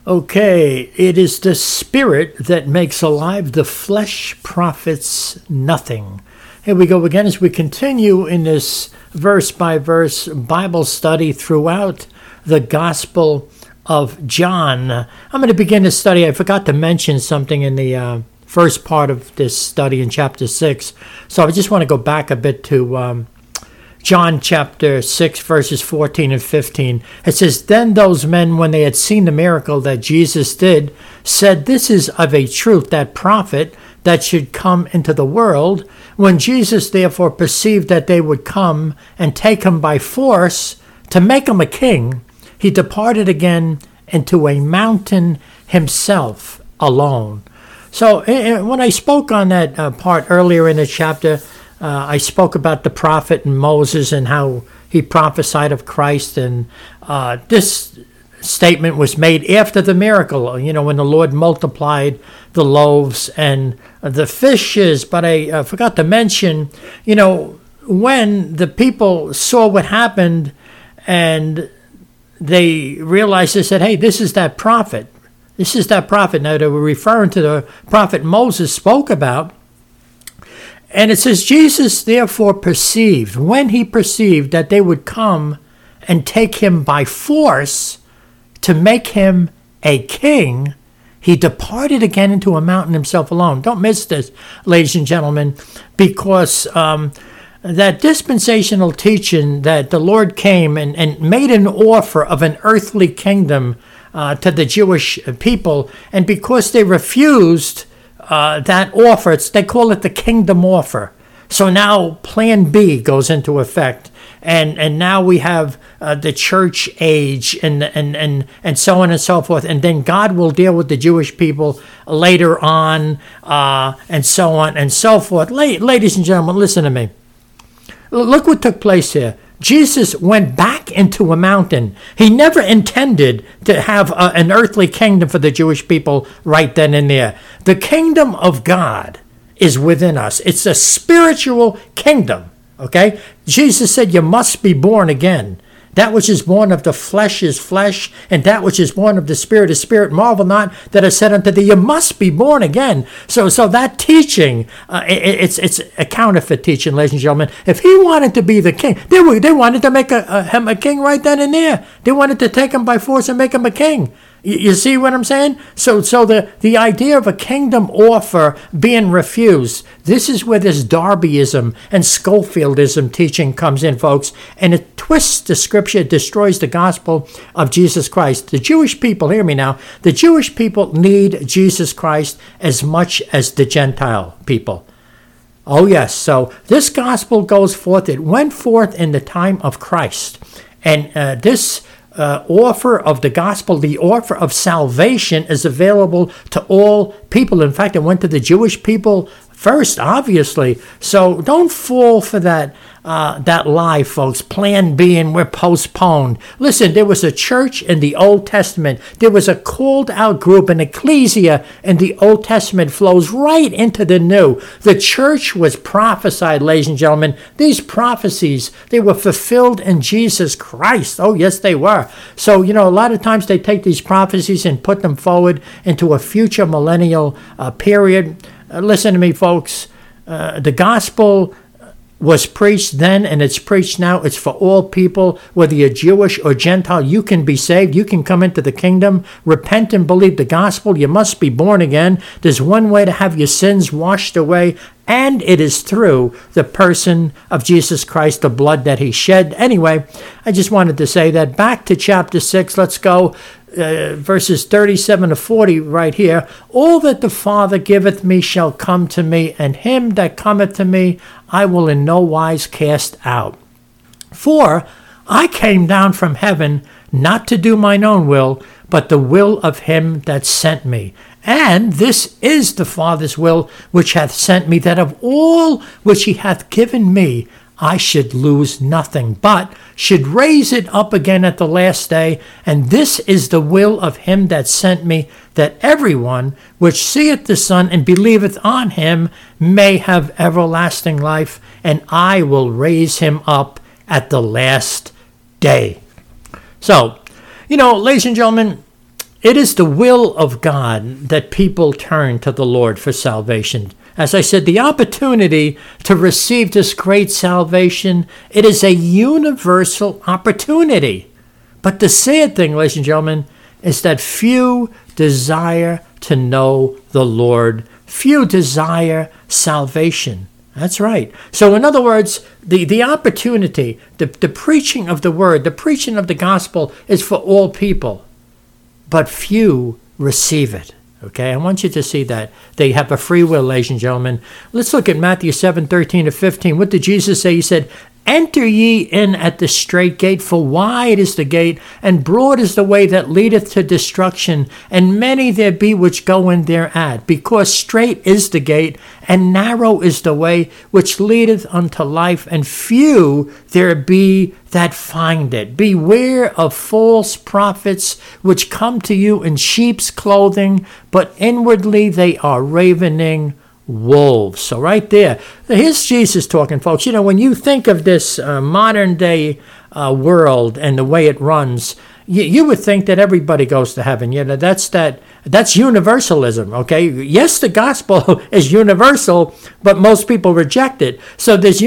Okay, it is the Spirit that makes alive, the flesh profits nothing. Here we go again as we continue in this verse by verse Bible study throughout the Gospel of John. I'm going to begin the study. I forgot to mention something in the first part of this study in chapter 6. So I just want to go back a bit to John chapter 6, verses 14 and 15. It says, "Then those men, when they had seen the miracle that Jesus did, said, 'This is of a truth that prophet that should come into the world.' When Jesus therefore perceived that they would come and take him by force to make him a king, he departed again into a mountain himself alone." So when I spoke on that part earlier in the chapter, I spoke about the prophet and Moses and how he prophesied of Christ. And this statement was made after the miracle, when the Lord multiplied the loaves and the fishes. But I forgot to mention, when the people saw what happened and they realized, they said, "Hey, this is that prophet. This is that prophet." Now, they were referring to the prophet Moses spoke about. And it says, Jesus therefore perceived, when he perceived that they would come and take him by force to make him a king, he departed again into a mountain himself alone. Don't miss this, ladies and gentlemen, because that dispensational teaching that the Lord came and made an offer of an earthly kingdom to the Jewish people, and because they refused that offer, they call it the kingdom offer. So now Plan B goes into effect, and now we have the church age and so on and so forth, and then God will deal with the Jewish people later on, and so on and so forth. Ladies and gentlemen, listen to me. Look what took place here. Jesus went back into a mountain. He never intended to have an earthly kingdom for the Jewish people right then and there. The kingdom of God is within us. It's a spiritual kingdom, okay? Jesus said you must be born again. That which is born of the flesh is flesh, and that which is born of the Spirit is spirit. Marvel not that I said unto thee, you must be born again. So that teaching, it's a counterfeit teaching, ladies and gentlemen. If he wanted to be the king, they wanted to make him a king right then and there. They wanted to take him by force and make him a king. You see what I'm saying? So the idea of a kingdom offer being refused, this is where this Darbyism and Scofieldism teaching comes in, folks, and it twists the scripture, it destroys the gospel of Jesus Christ. The Jewish people, hear me now, the Jewish people need Jesus Christ as much as the Gentile people. Oh yes, so this gospel goes forth, it went forth in the time of Christ, and this offer of the gospel, the offer of salvation, is available to all people. In fact, it went to the Jewish people first, obviously. So don't fall for that lie, folks. Plan B, and we're postponed. Listen, there was a church in the Old Testament. There was a called out group, an ecclesia in the Old Testament flows right into the New. The church was prophesied, ladies and gentlemen. These prophecies, they were fulfilled in Jesus Christ. Oh, yes, they were. So, a lot of times they take these prophecies and put them forward into a future millennial period. Listen to me, folks. The gospel was preached then and it's preached now. It's for all people, whether you're Jewish or Gentile. You can be saved. You can come into the kingdom. Repent and believe the gospel. You must be born again. There's one way to have your sins washed away, and it is through the person of Jesus Christ, the blood that he shed. Anyway, I just wanted to say that. Back to chapter 6. Let's go. Verses 37 to 40 right here. "All that the Father giveth me shall come to me, and him that cometh to me I will in no wise cast out. For I came down from heaven not to do mine own will, but the will of him that sent me. And this is the Father's will which hath sent me, that of all which he hath given me I should lose nothing, but should raise it up again at the last day. And this is the will of him that sent me, that everyone which seeth the Son and believeth on him may have everlasting life, and I will raise him up at the last day." So, ladies and gentlemen, It is the will of God that people turn to the Lord for salvation. As I said, the opportunity to receive this great salvation, it is a universal opportunity. But the sad thing, ladies and gentlemen, is that few desire to know the Lord. Few desire salvation. That's right. So in other words, the opportunity, the preaching of the word, the preaching of the gospel is for all people. But few receive it. Okay, I want you to see that. They have a free will, ladies and gentlemen. Let's look at Matthew 7:13-15. What did Jesus say? He said, "Enter ye in at the strait gate, for wide is the gate, and broad is the way that leadeth to destruction, and many there be which go in thereat. Because strait is the gate, and narrow is the way which leadeth unto life, and few there be that find it. Beware of false prophets, which come to you in sheep's clothing, but inwardly they are ravening wolves." So right there, here's Jesus talking, folks. You know, when you think of this modern day world and the way it runs, you would think that everybody goes to heaven. You know, that's universalism. Okay, yes, the gospel is universal, but most people reject it. So this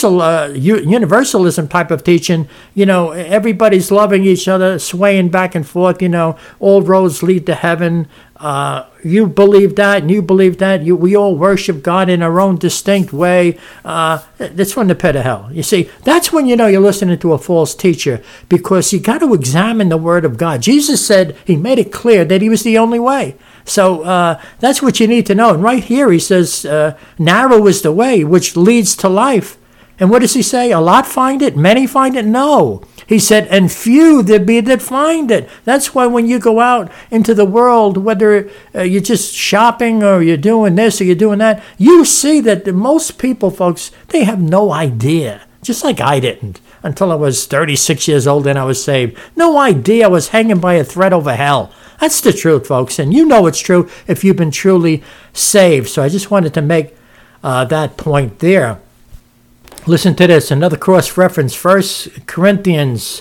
universalism type of teaching, you know, everybody's loving each other, swaying back and forth. You know, all roads lead to heaven. You believe that, and you believe that. We all worship God in our own distinct way. That's from the pit of hell. You see, that's when you know you're listening to a false teacher, because you got to examine the Word of God. Jesus said, he made it clear that he was the only way. So that's what you need to know. And right here he says, narrow is the way which leads to life. And what does he say? A lot find it? Many find it? No. He said, and few there be that find it. That's why when you go out into the world, whether you're just shopping or you're doing this or you're doing that, you see that most people, folks, they have no idea. Just like I didn't until I was 36 years old and I was saved. No idea I was hanging by a thread over hell. That's the truth, folks. And you know it's true if you've been truly saved. So I just wanted to make that point there. Listen to this, another cross-reference, 1 Corinthians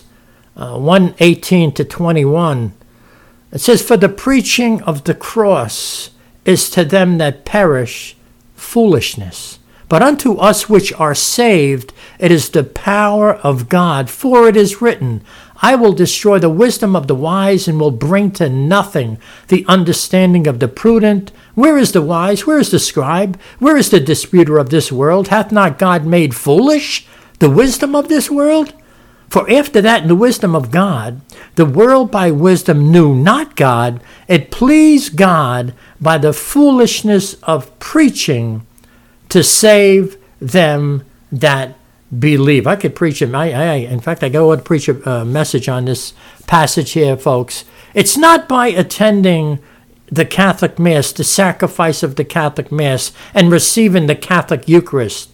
1:18-21. It says, "For the preaching of the cross is to them that perish foolishness, but unto us which are saved it is the power of God. For it is written, I will destroy the wisdom of the wise and will bring to nothing the understanding of the prudent. Where is the wise? Where is the scribe? Where is the disputer of this world? Hath not God made foolish the wisdom of this world? For after that, in the wisdom of God, the world by wisdom knew not God. It pleased God by the foolishness of preaching to save them that believe." I could preach it. In fact, I go to preach a message on this passage here, folks. It's not by attending the Catholic Mass, the sacrifice of the Catholic Mass, and receiving the Catholic Eucharist,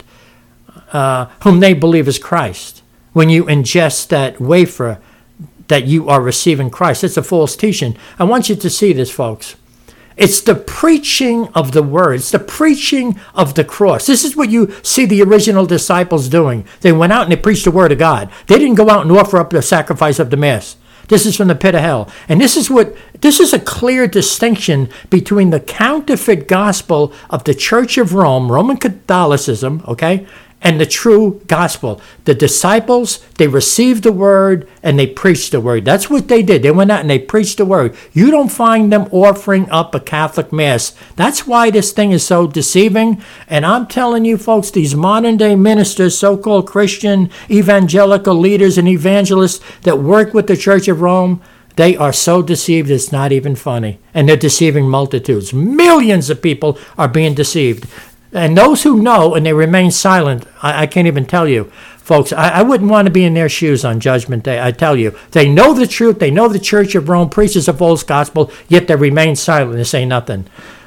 whom they believe is Christ. When you ingest that wafer, that you are receiving Christ. It's a false teaching. I want you to see this, folks. It's the preaching of the word. It's the preaching of the cross. This is what you see the original disciples doing. They went out and they preached the word of God. They didn't go out and offer up the sacrifice of the Mass. This is from the pit of hell. And this is a clear distinction between the counterfeit gospel of the Church of Rome, Roman Catholicism, okay, and the true gospel. The disciples, they received the word and they preached the word. That's what they did. They went out and they preached the word. You don't find them offering up a Catholic Mass. That's why this thing is so deceiving. And I'm telling you, folks, these modern day ministers, so-called Christian evangelical leaders and evangelists that work with the Church of Rome, they are so deceived it's not even funny. And they're deceiving multitudes. Millions of people are being deceived. And those who know and they remain silent, I can't even tell you. Folks, I wouldn't want to be in their shoes on Judgment Day. I tell you, they know the truth. They know the Church of Rome preaches a false gospel, yet they remain silent and say nothing.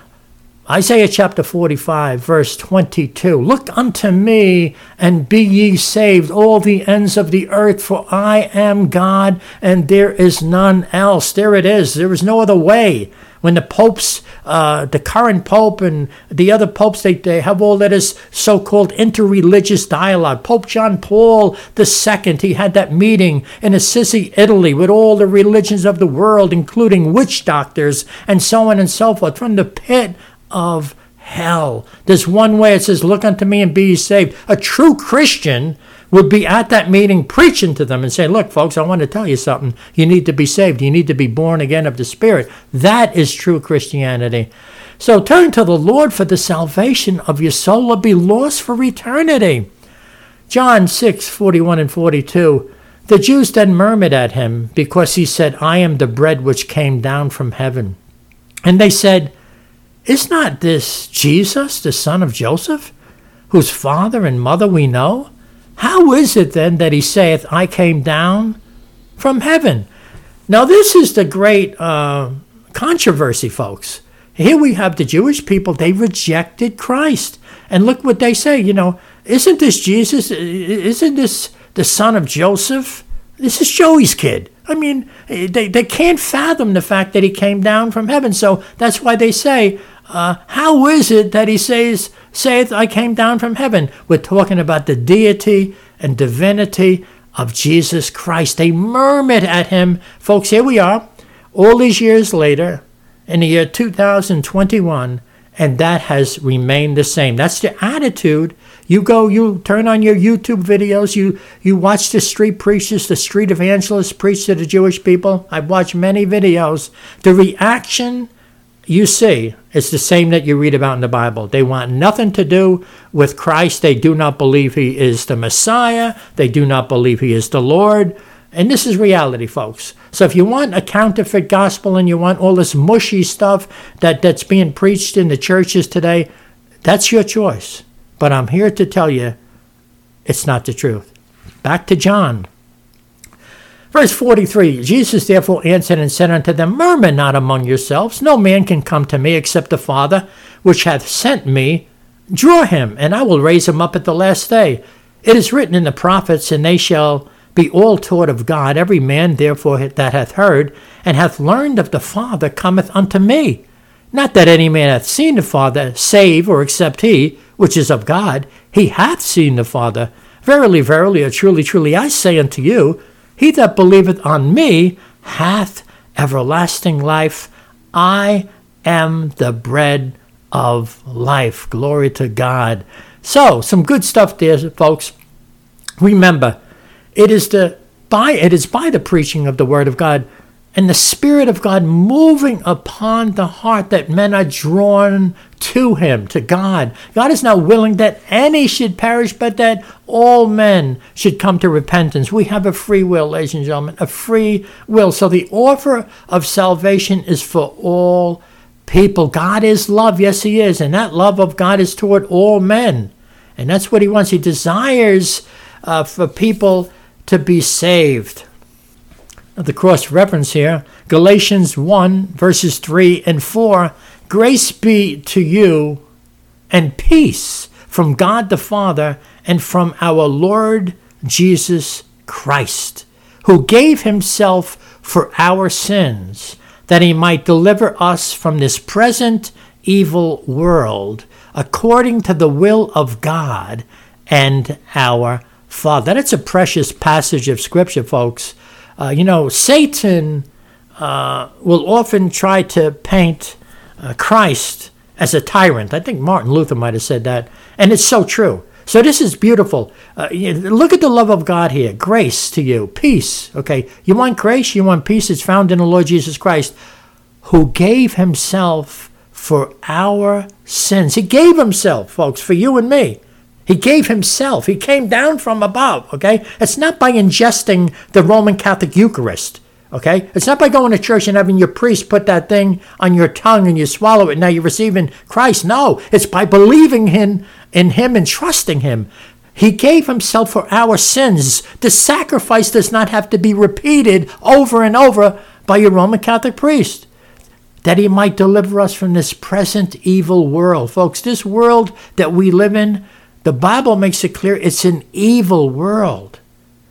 Isaiah chapter 45, verse 22. "Look unto me and be ye saved, all the ends of the earth, for I am God and there is none else." There it is. There is no other way. when the popes, the current pope and the other popes, they have all that is so-called interreligious dialogue. Pope John Paul II, he had that meeting in Assisi, Italy, with all the religions of the world, including witch doctors and so on and so forth, from the pit of hell. There's one way it says, look unto me and be ye saved. A true Christian would be at that meeting preaching to them and saying, look, folks, I want to tell you something. You need to be saved. You need to be born again of the Spirit. That is true Christianity. So turn to the Lord for the salvation of your soul, or be lost for eternity. John 6:41 and 42. The Jews then murmured at him because he said, I am the bread which came down from heaven. And they said, is not this Jesus, the son of Joseph, whose father and mother we know? How is it then that he saith, I came down from heaven? Now this is the great controversy, folks. Here we have the Jewish people, they rejected Christ. And look what they say, isn't this Jesus, isn't this the son of Joseph? This is Joey's kid. I mean, they can't fathom the fact that he came down from heaven. So that's why they say, how is it that he saith, I came down from heaven? We're talking about the deity and divinity of Jesus Christ. They murmured at him. Folks, here we are, all these years later, in the year 2021, and that has remained the same. That's the attitude. You turn on your YouTube videos, you watch the street preachers, the street evangelists preach to the Jewish people. I've watched many videos. The reaction you see is the same that you read about in the Bible. They want nothing to do with Christ. They do not believe he is the Messiah. They do not believe he is the Lord. And this is reality, folks. So if you want a counterfeit gospel and you want all this mushy stuff that's being preached in the churches today, that's your choice. But I'm here to tell you it's not the truth. Back to John. Verse 43, Jesus therefore answered and said unto them, murmur not among yourselves. No man can come to me except the Father, which hath sent me, draw him, and I will raise him up at the last day. It is written in the prophets, and they shall be all taught of God. Every man therefore that hath heard and hath learned of the Father cometh unto me. Not that any man hath seen the Father, save or except he, which is of God. He hath seen the Father. Verily, verily, or truly, truly, I say unto you, he that believeth on me hath everlasting life. I am the bread of life. Glory to God. So, some good stuff there, folks. Remember, it is by the preaching of the Word of God and the Spirit of God moving upon the heart that men are drawn to him, to God. God is not willing that any should perish, but that all men should come to repentance. We have a free will, ladies and gentlemen, a free will. So the offer of salvation is for all people. God is love. Yes, he is. And that love of God is toward all men. And that's what he wants. He desires for people to be saved. The cross-reference here, Galatians 1, verses 3 and 4, grace be to you and peace from God the Father and from our Lord Jesus Christ, who gave himself for our sins, that he might deliver us from this present evil world, according to the will of God and our Father. That's a precious passage of Scripture, folks. Satan will often try to paint Christ as a tyrant. I think Martin Luther might have said that. And it's so true. So this is beautiful. Look at the love of God here. Grace to you. Peace. Okay. You want grace? You want peace? It's found in the Lord Jesus Christ, who gave himself for our sins. He gave himself, folks, for you and me. He gave himself. He came down from above, okay? It's not by ingesting the Roman Catholic Eucharist, okay? It's not by going to church and having your priest put that thing on your tongue and you swallow it and now you're receiving Christ. No, it's by believing in him and trusting him. He gave himself for our sins. The sacrifice does not have to be repeated over and over by your Roman Catholic priest, that he might deliver us from this present evil world. Folks, this world that we live in, the Bible makes it clear it's an evil world.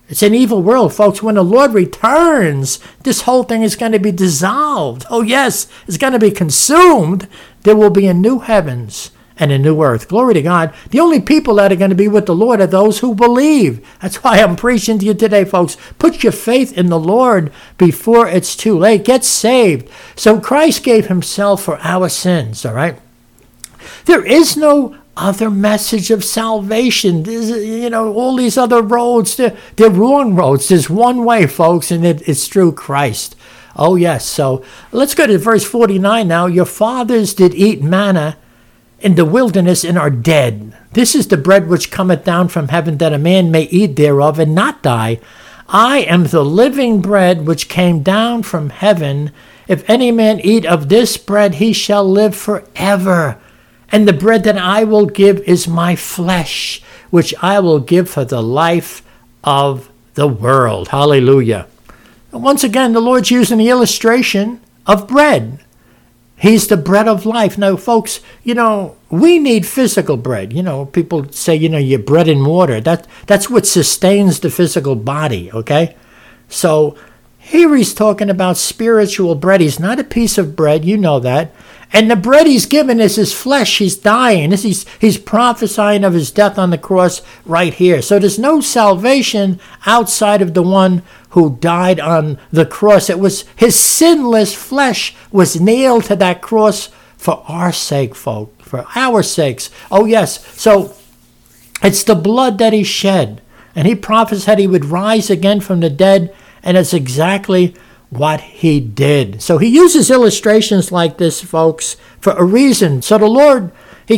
It's an evil world, folks. When the Lord returns, this whole thing is going to be dissolved. Oh, yes, it's going to be consumed. There will be a new heavens and a new earth. Glory to God. The only people that are going to be with the Lord are those who believe. That's why I'm preaching to you today, folks. Put your faith in the Lord before it's too late. Get saved. So Christ gave himself for our sins, all right? There is no other message of salvation. There's, all these other roads, they're wrong roads. There's one way, folks, and it's through Christ. Oh, yes. So let's go to verse 49 now. Your fathers did eat manna in the wilderness and are dead. This is the bread which cometh down from heaven, that a man may eat thereof and not die. I am the living bread which came down from heaven. If any man eat of this bread, he shall live forever. And the bread that I will give is my flesh, which I will give for the life of the world. Hallelujah. Once again, the Lord's using the illustration of bread. He's the bread of life. Now, folks, we need physical bread. People say, your bread and water. That's what sustains the physical body, okay? So here he's talking about spiritual bread. He's not a piece of bread. You know that. And the bread he's given is his flesh. He's dying. He's prophesying of his death on the cross right here. So there's no salvation outside of the one who died on the cross. It was his sinless flesh was nailed to that cross for our sake, folks, for our sakes. Oh, yes. So it's the blood that he shed. And he prophesied he would rise again from the dead. And it's exactly what he did. So he uses illustrations like this, folks, for a reason. So the Lord, he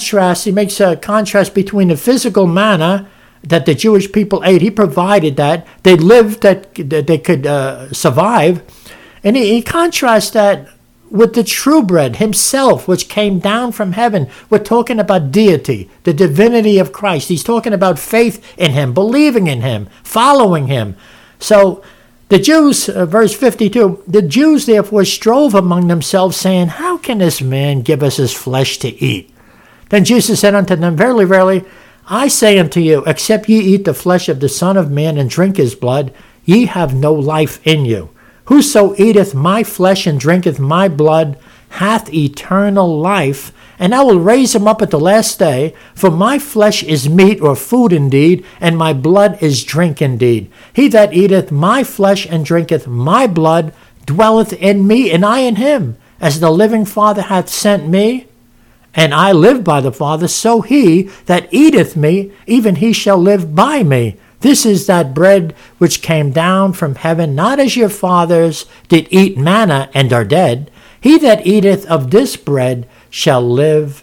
makes a contrast between the physical manna that the Jewish people ate. He provided that. They lived, that they could survive. And he contrasts that with the true bread himself, which came down from heaven. We're talking about deity, the divinity of Christ. He's talking about faith in him, believing in him, following him. So the Jews, verse 52, the Jews therefore strove among themselves, saying, how can this man give us his flesh to eat? Then Jesus said unto them, verily, verily, I say unto you, except ye eat the flesh of the Son of Man and drink his blood, ye have no life in you. Whoso eateth my flesh and drinketh my blood hath eternal life, and I will raise him up at the last day. For my flesh is meat or food indeed, and my blood is drink indeed. He that eateth my flesh and drinketh my blood dwelleth in me, and I in him. As the living Father hath sent me, and I live by the Father, so he that eateth me, even he shall live by me. This is that bread which came down from heaven, not as your fathers did eat manna and are dead. He that eateth of this bread shall live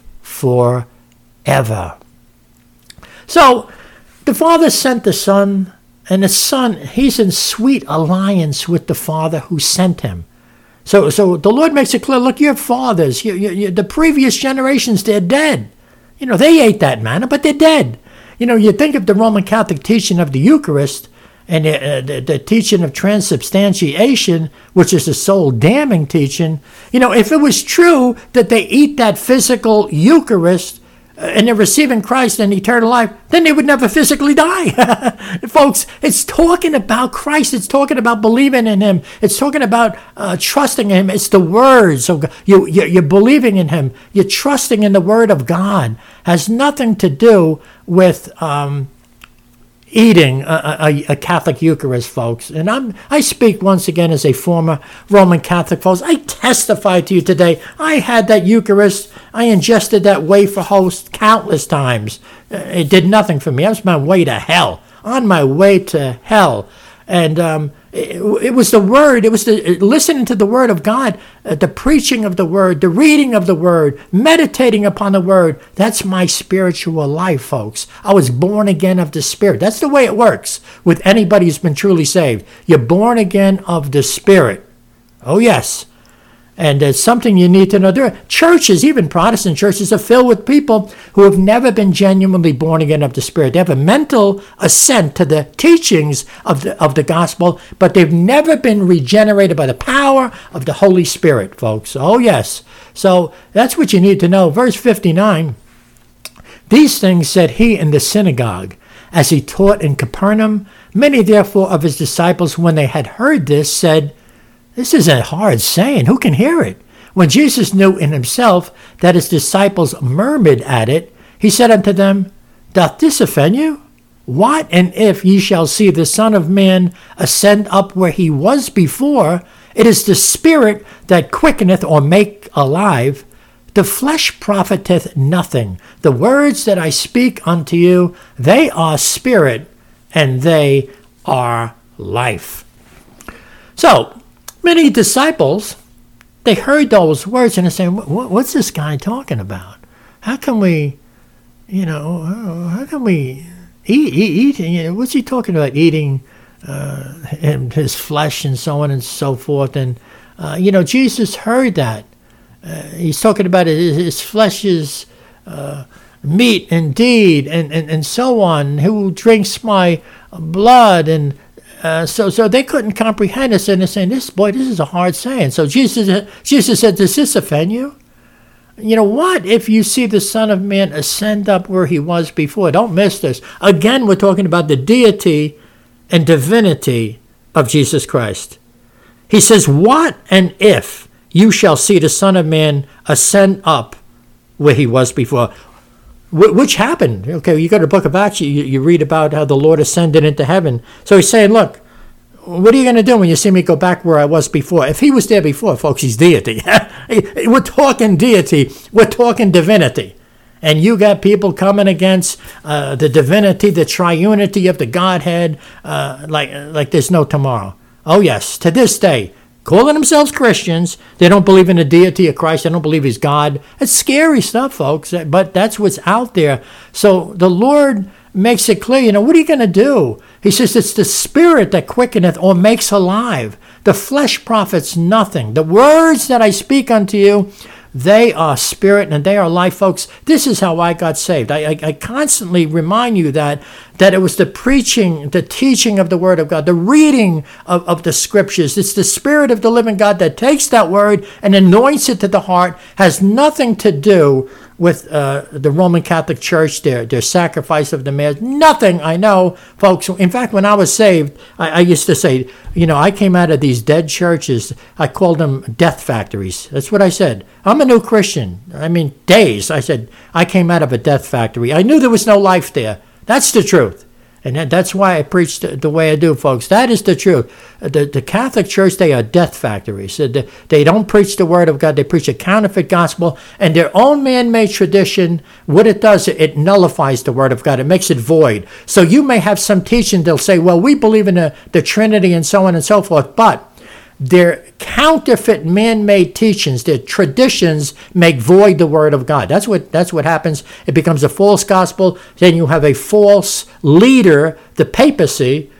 forever. So the Father sent the Son, and the Son, he's in sweet alliance with the Father who sent him. So the Lord makes it clear, look, your fathers, the previous generations, they're dead. They ate that manna, but they're dead. You think of the Roman Catholic teaching of the Eucharist and the teaching of transubstantiation, which is a soul-damning teaching. If it was true that they eat that physical Eucharist and they're receiving Christ and eternal life, then they would never physically die. Folks, it's talking about Christ. It's talking about believing in him. It's talking about trusting in him. It's the word. So you're believing in him. You're trusting in the word of God. Has nothing to do with eating a Catholic Eucharist, folks. And I speak once again as a former Roman Catholic, folks. I testify to you today. I had that Eucharist. I ingested that wafer host countless times. It did nothing for me. I was on my way to hell. On my way to hell. And it was the word. It was listening to the word of God, the preaching of the word, the reading of the word, meditating upon the word. That's my spiritual life, folks. I was born again of the Spirit. That's the way it works with anybody who's been truly saved. You're born again of the Spirit. Oh, yes. And it's something you need to know. There are churches, even Protestant churches, are filled with people who have never been genuinely born again of the Spirit. They have a mental assent to the teachings of the gospel, but they've never been regenerated by the power of the Holy Spirit, folks. Oh, yes. So that's what you need to know. Verse 59, these things said he in the synagogue, as he taught in Capernaum, Many therefore of his disciples, when they had heard this, said, "This is a hard saying. Who can hear it?" When Jesus knew in himself that his disciples murmured at it, he said unto them, "Doth this offend you? What and if ye shall see the Son of Man ascend up where he was before? It is the Spirit that quickeneth or make alive. The flesh profiteth nothing. The words that I speak unto you, they are spirit, and they are life." So, many disciples, they heard those words and they're saying, what's this guy talking about? How can we eat? What's he talking about, eating his flesh and so on and so forth? And, Jesus heard that. He's talking about his flesh is meat indeed, and so on. Who drinks my blood? And so they couldn't comprehend this, and they're saying, this is a hard saying. So Jesus said, "Does this offend you? What if you see the Son of Man ascend up where he was before?" Don't miss this. Again, we're talking about the deity and divinity of Jesus Christ. He says, "What and if you shall see the Son of Man ascend up where he was before?" Which happened. Okay, you go to the book of Acts, you read about how the Lord ascended into heaven. So he's saying, look, what are you going to do when you see me go back where I was before? If he was there before, folks, he's deity. We're talking deity. We're talking divinity. And you got people coming against the divinity, the triunity of the Godhead, like there's no tomorrow. Oh, yes, to this day, calling themselves Christians, they don't believe in the deity of Christ. They don't believe he's God. It's scary stuff, folks, but that's what's out there. So the Lord makes it clear, what are you going to do? He says it's the Spirit that quickeneth or makes alive. The flesh profits nothing. The words that I speak unto you, they are spirit and they are life, folks. This is how I got saved. I constantly remind you that it was the preaching, the teaching of the Word of God, the reading of the Scriptures. It's the Spirit of the living God that takes that Word and anoints it to the heart. Has nothing to do with the Roman Catholic Church, their sacrifice of the Mass. Nothing, I know, folks. In fact, when I was saved, I used to say, I came out of these dead churches. I called them death factories. That's what I said. I'm a new Christian. Days. I said, I came out of a death factory. I knew there was no life there. That's the truth. And that's why I preach the way I do, folks. That is the truth. The Catholic Church, they are death factories. They don't preach the Word of God. They preach a counterfeit gospel. And their own man-made tradition, what it does, it nullifies the Word of God. It makes it void. So you may have some teaching. They'll say, well, we believe in the Trinity and so on and so forth. But their counterfeit man-made teachings, their traditions make void the Word of God. That's what happens. It becomes a false gospel. Then you have a false leader, the papacy.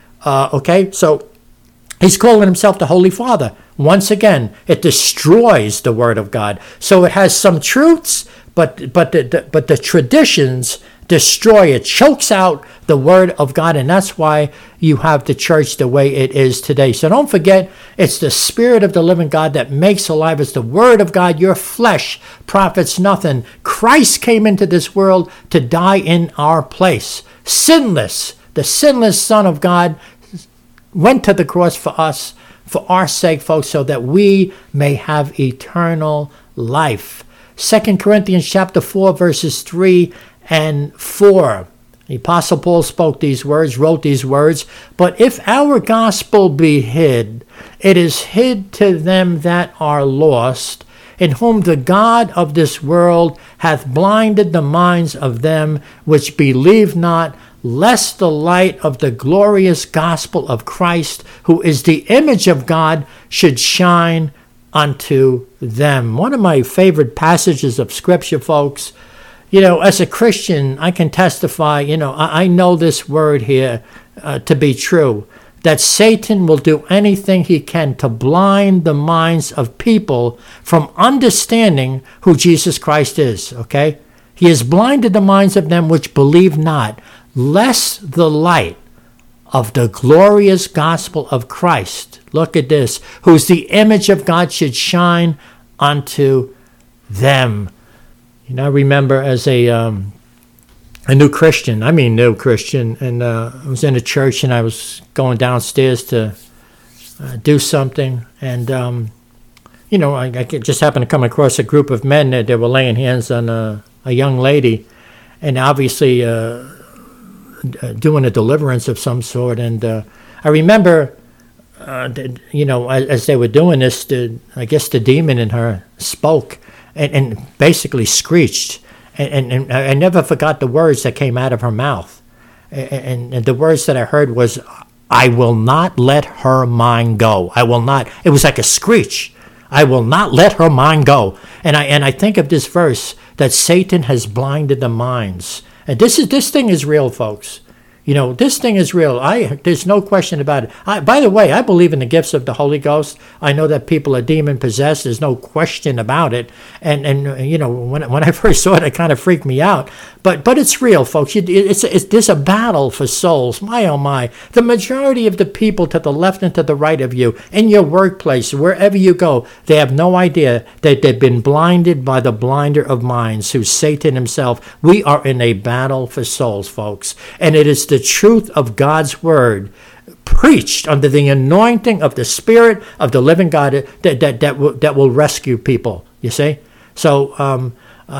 So he's calling himself the Holy Father. Once again, it destroys the Word of God. So it has some truths, but the traditions destroy it, chokes out the Word of God, and that's why you have the church the way it is today. So don't forget, it's the Spirit of the living God that makes alive. It's the Word of God. Your flesh profits nothing. Christ came into this world to die in our place. Sinless, the sinless Son of God went to the cross for us, for our sake, folks, so that we may have eternal life. 2 Corinthians chapter 4, verses 3 and 4. The Apostle Paul spoke these words, wrote these words. But if our gospel be hid, it is hid to them that are lost, in whom the God of this world hath blinded the minds of them which believe not, lest the light of the glorious gospel of Christ, who is the image of God, should shine unto them. One of my favorite passages of Scripture, folks. As a Christian, I can testify, I know this word here to be true, that Satan will do anything he can to blind the minds of people from understanding who Jesus Christ is, okay? He has blinded the minds of them which believe not, lest the light of the glorious gospel of Christ, look at this, whose the image of God should shine unto them. I remember as a a new Christian. New Christian. And I was in a church, and I was going downstairs to do something. And, I just happened to come across a group of men that were laying hands on a young lady, and obviously doing a deliverance of some sort. And I remember, as they were doing this, I guess the demon in her spoke and basically screeched. And I never forgot the words that came out of her mouth. And the words that I heard was, "I will not let her mind go. I will not." It was like a screech. "I will not let her mind go." And I think of this verse, that Satan has blinded the minds. And this thing is real, folks. This thing is real. There's no question about it. By the way, I believe in the gifts of the Holy Ghost. I know that people are demon-possessed. There's no question about it. And when I first saw it, it kind of freaked me out. But it's real, folks. There's a battle for souls. My, oh, my. The majority of the people to the left and to the right of you, in your workplace, wherever you go, they have no idea that they've been blinded by the blinder of minds, who's Satan himself. We are in a battle for souls, folks. And it is the truth of God's word, preached under the anointing of the Spirit of the living God, that will rescue people. You see, so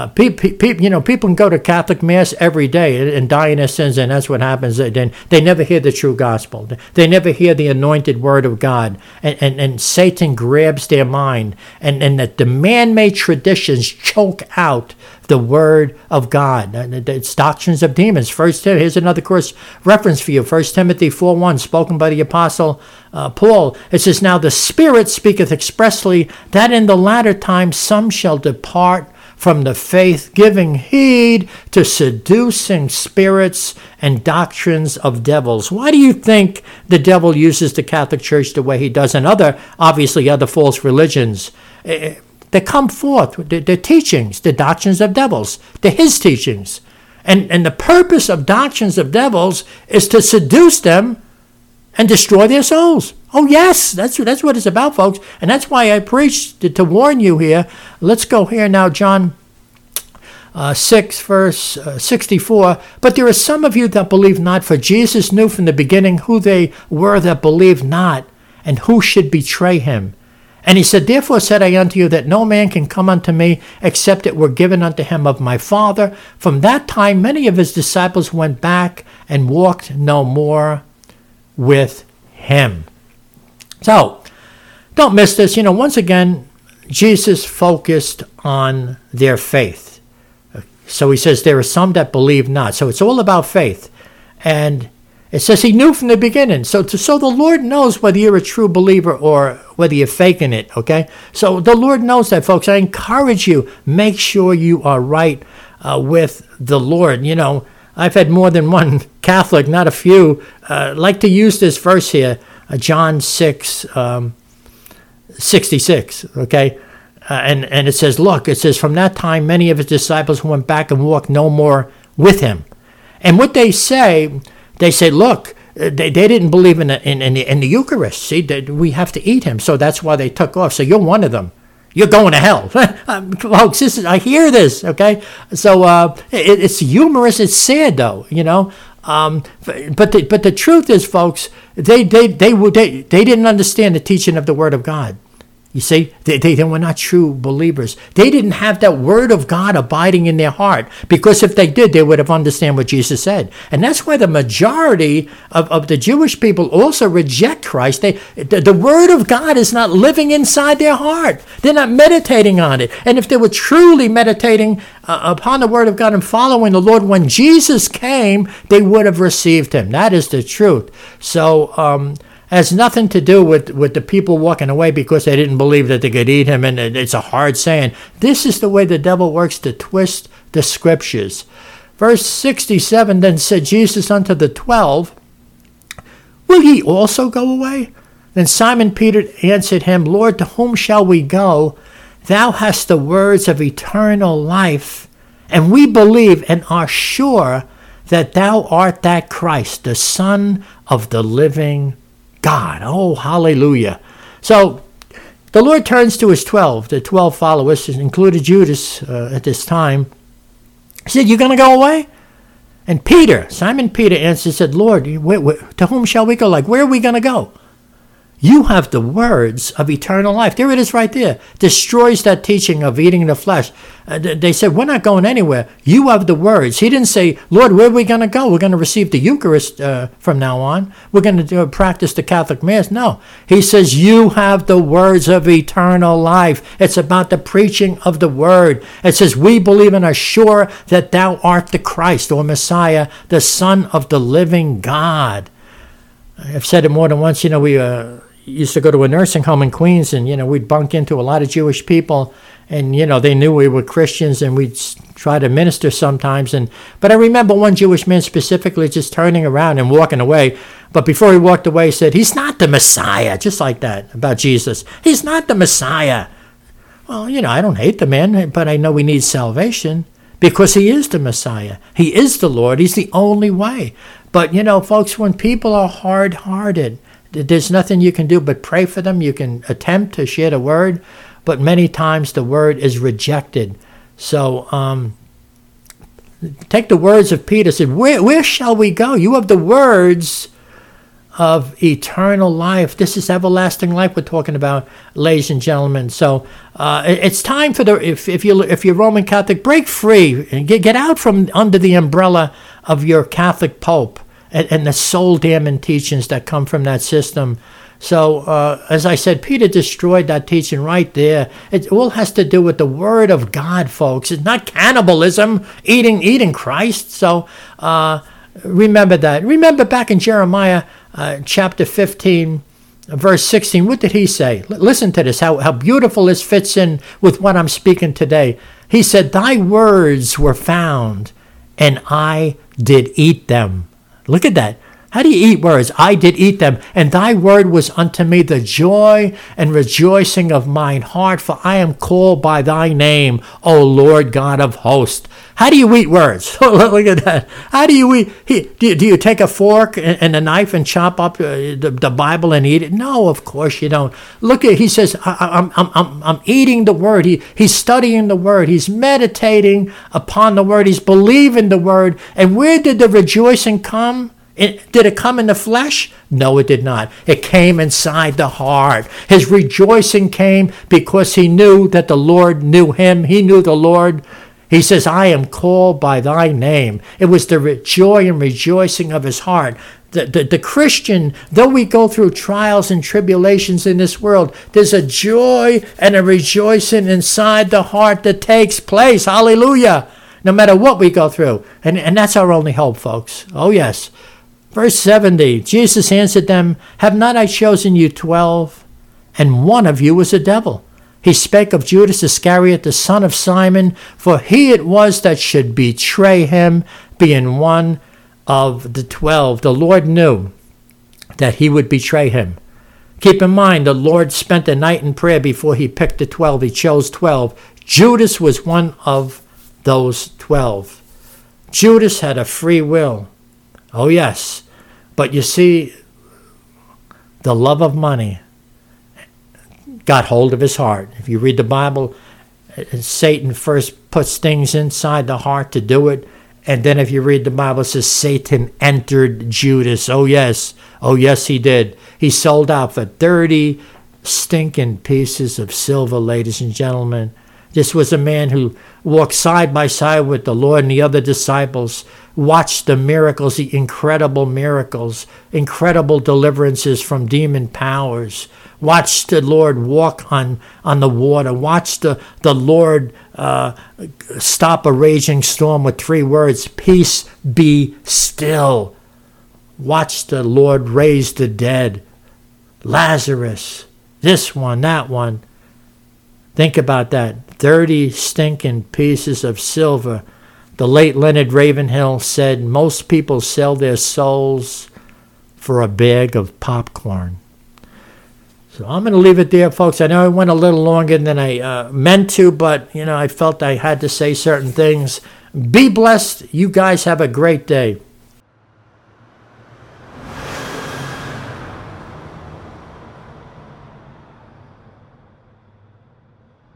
people can go to Catholic Mass every day and die in their sins, and that's what happens. Then they never hear the true gospel. They never hear the anointed word of God, and Satan grabs their mind, and that the man-made traditions choke out the word of God. It's doctrines of demons. Here's another course reference for you. 1 Timothy 4:1, spoken by the Apostle Paul. It says, "Now the Spirit speaketh expressly that in the latter time some shall depart from the faith, giving heed to seducing spirits and doctrines of devils." Why do you think the devil uses the Catholic Church the way he does, and other false religions? They come forth with the teachings, the doctrines of devils. They're his teachings. And the purpose of doctrines of devils is to seduce them and destroy their souls. Oh, yes, that's what it's about, folks. And that's why I preached to warn you here. Let's go here now, John 6, verse 64. "But there are some of you that believe not, for Jesus knew from the beginning who they were that believed not, and who should betray him. And he said, Therefore said I unto you, that no man can come unto me, except it were given unto him of my Father. From that time many of his disciples went back and walked no more with him." So, don't miss this. Once again, Jesus focused on their faith. So he says, there are some that believe not. So it's all about faith. And it says he knew from the beginning. So the Lord knows whether you're a true believer or whether you're faking it, okay? So the Lord knows that, folks. I encourage you, make sure you are right with the Lord. I've had more than one Catholic, not a few, like to use this verse here, John 6, 66, okay? And it says, look, it says, "From that time many of his disciples went back and walked no more with him." And what they say, look, they didn't believe in the Eucharist. See, we have to eat him, so that's why they took off. So you're one of them. You're going to hell. Folks, I hear this, okay? So it's humorous. It's sad, though, But the truth is, folks, they didn't understand the teaching of the Word of God. You see, they were not true believers. They didn't have that word of God abiding in their heart, because if they did, they would have understood what Jesus said. And that's why the majority of the Jewish people also reject Christ. The word of God is not living inside their heart. They're not meditating on it. And if they were truly meditating upon the word of God and following the Lord, when Jesus came, they would have received him. That is the truth. So, has nothing to do with the people walking away because they didn't believe that they could eat him, and it's a hard saying. This is the way the devil works to twist the scriptures. Verse 67, "Then said Jesus unto the 12, Will ye also go away? Then Simon Peter answered him, Lord, to whom shall we go? Thou hast the words of eternal life, and we believe and are sure that thou art that Christ, the Son of the living God." Oh, hallelujah. So the Lord turns to his 12, the 12 followers, included Judas at this time. He said, "You're going to go away?" And Simon Peter answered, said, Lord, to whom shall we go? Like, where are we going to go? You have the words of eternal life. There it is right there. Destroys that teaching of eating the flesh. They said, we're not going anywhere. You have the words. He didn't say, Lord, where are we going to go? We're going to receive the Eucharist from now on. We're going to practice the Catholic Mass. No. He says, you have the words of eternal life. It's about the preaching of the word. It says, we believe and are sure that thou art the Christ or Messiah, the Son of the living God. I've said it more than once. We used to go to a nursing home in Queens, and we'd bunk into a lot of Jewish people, and they knew we were Christians, and we'd try to minister sometimes. But I remember one Jewish man specifically just turning around and walking away. But before he walked away, he said, "He's not the Messiah," just like that about Jesus. He's not the Messiah. Well, I don't hate the man, but I know we need salvation because he is the Messiah. He is the Lord. He's the only way. But folks, when people are hard-hearted, there's nothing you can do but pray for them. You can attempt to share the word, but many times the word is rejected. So take the words of Peter. Said, where shall we go? You have the words of eternal life. This is everlasting life we're talking about, ladies and gentlemen. So it's time for if you're Roman Catholic, break free and get out from under the umbrella of your Catholic Pope and the soul-damning teachings that come from that system. So, as I said, Peter destroyed that teaching right there. It all has to do with the Word of God, folks. It's not cannibalism, eating Christ. So, remember that. Remember back in Jeremiah chapter 15, verse 16, what did he say? Listen to this, how beautiful this fits in with what I'm speaking today. He said, thy words were found, and I did eat them. Look at that. How do you eat words? I did eat them, and thy word was unto me the joy and rejoicing of mine heart, for I am called by thy name, O Lord God of hosts. How do you eat words? Look at that. How do you eat? Do you take a fork and a knife and chop up the Bible and eat it? No, of course you don't. Look at, he says, I'm eating the word. He's studying the word. He's meditating upon the word. He's believing the word. And where did the rejoicing come? Did it come in the flesh? No, it did not. It came inside the heart. His rejoicing came because he knew that the Lord knew him. He knew the Lord. He says, I am called by thy name. It was the joy and rejoicing of his heart. The Christian, though we go through trials and tribulations in this world, there's a joy and a rejoicing inside the heart that takes place. Hallelujah. No matter what we go through. And that's our only hope, folks. Oh, yes. Verse 70, Jesus answered them, have not I chosen you 12, and one of you was a devil? He spake of Judas Iscariot, the son of Simon, for he it was that should betray him, being one of the 12. The Lord knew that he would betray him. Keep in mind, the Lord spent the night in prayer before he picked the 12. He chose 12. Judas was one of those 12. Judas had a free will. Oh, yes. But you see, the love of money got hold of his heart. If you read the Bible, Satan first puts things inside the heart to do it. And then if you read the Bible, it says Satan entered Judas. Oh, yes. Oh, yes, he did. He sold out for 30 stinking pieces of silver, ladies and gentlemen. This was a man who walked side by side with the Lord and the other disciples, watched the miracles, the incredible miracles, incredible deliverances from demon powers, watched the Lord walk on the water, watched the Lord stop a raging storm with 3 words, peace be still. Watched the Lord raise the dead, Lazarus, this one, that one. Think about that. 30 stinking pieces of silver. The late Leonard Ravenhill said most people sell their souls for a bag of popcorn. So I'm going to leave it there, folks. I know I went a little longer than I meant to, but, I felt I had to say certain things. Be blessed. You guys have a great day.